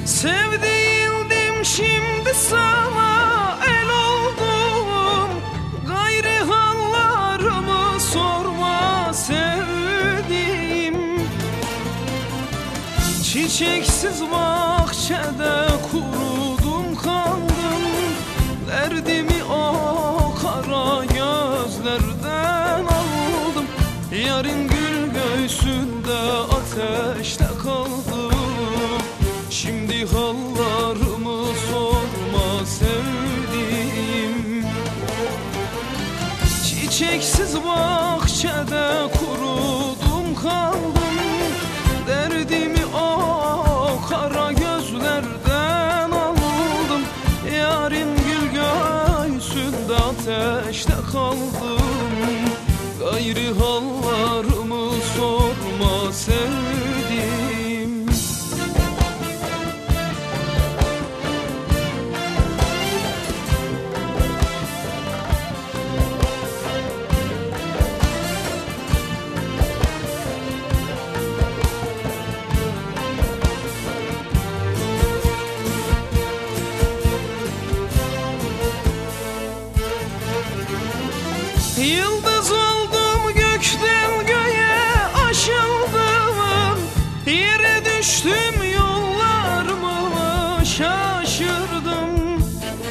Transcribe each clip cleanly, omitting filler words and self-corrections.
Sevdiğim şimdi sana el oldum, gayrı hallarımı sorma sevdiğim. Çiçeksiz bahçede kurudum kaldım, derdimi o kara gözlerden aldım. Yarın gül göğsünde ateşte kaldım, şimdi hallarımı sorma sevdiğim. Çiçeksiz bahçede kurudum kaldım, derdimi o kara gözlerden aldım. Yarın gül göğsünde ateşte kaldım, gayrı hallarımı sorma sevdiğim. Yıldız oldum gökten göğe aşıldım, yere düştüm yollarımı şaşırdım.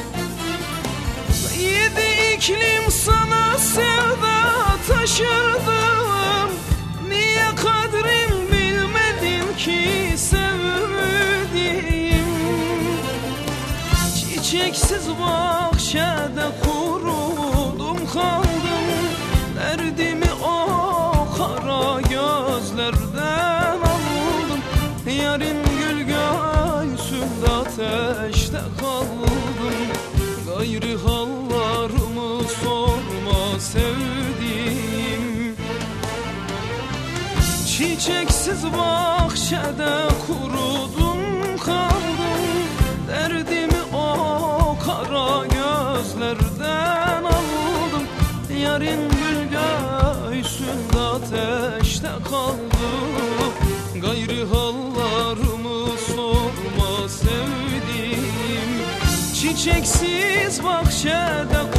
Yedi iklim sana sevda taşırdım, niye kadrim bilmedim ki sevdiğim. Çiçeksiz bahçede kurudum kaldım, derdimi o kara gözlerden aldım. Yarın gül göğsünde ateşte kaldım, gayrı hallarımı sorma sevdiğim. Çiçeksiz bahçede kurudum kaldım, derdimi o kara gözlerden aldım. Yarın gül göğsünde ateşte kaldım, gayrı hallarımı sorma sevdiğim. Çiçeksiz bahçede